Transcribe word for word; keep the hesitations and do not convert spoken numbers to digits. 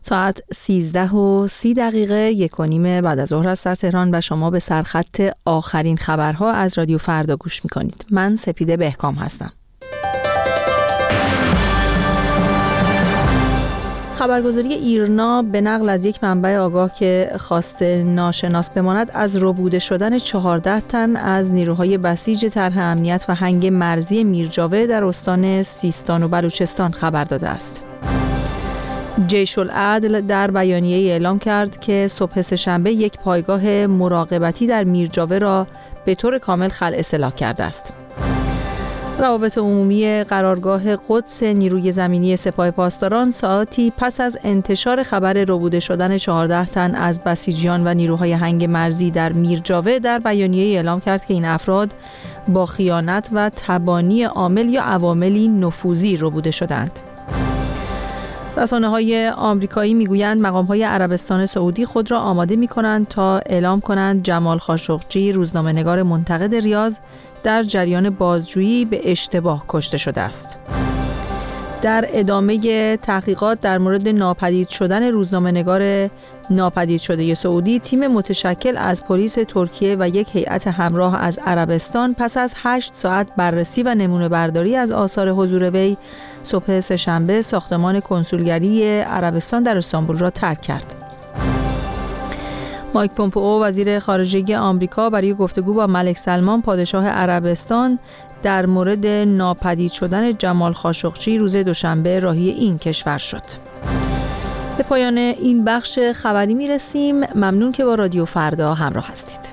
ساعت سیزده و سی دقیقه یک و نیم بعد از ظهر است در تهران و شما به سرخط آخرین خبرها از رادیو فردا گوش می‌کنید. من سپیده بهکام هستم. خبرگزاری ایرنا به نقل از یک منبع آگاه که خواسته ناشناس بماند از ربوده شدن چهارده تن از نیروهای بسیج طرح امنیت و هنگ مرزی میرجاوه در استان سیستان و بلوچستان خبر داده است. جیش العدل در بیانیه‌ای اعلام کرد که صبح سه‌شنبه یک پایگاه مراقبتی در میرجاوه را به طور کامل خلع اصلاح کرده است. روابط عمومی قرارگاه قدس نیروی زمینی سپاه پاسداران ساعتی پس از انتشار خبر ربوده شدن چهارده تن از بسیجیان و نیروهای هنگ مرزی در میرجاوه در بیانیه‌ای اعلام کرد که این افراد با خیانت و تبانی عامل یا عواملی نفوذی ربوده شدند. رسانه‌های آمریکایی میگویند مقام‌های عربستان سعودی خود را آماده می‌کنند تا اعلام کنند جمال خاشقجی، روزنامه‌نگار منتقد ریاض، در جریان بازجویی به اشتباه کشته شده است. در ادامه تحقیقات در مورد ناپدید شدن روزنامه‌نگار ناپدید شده سعودی، تیم متشکل از پلیس ترکیه و یک هیئت همراه از عربستان پس از هشت ساعت بررسی و نمونه برداری از آثار حضور وی صبح سه‌شنبه ساختمان کنسولگری عربستان در استانبول را ترک کرد. مایک پومپئو وزیر خارجه آمریکا برای گفتگو با ملک سلمان پادشاه عربستان در مورد ناپدید شدن جمال خاشقجی روز دوشنبه راهی این کشور شد. به پایان این بخش خبری میرسیم. ممنون که با رادیو فردا همراه هستید.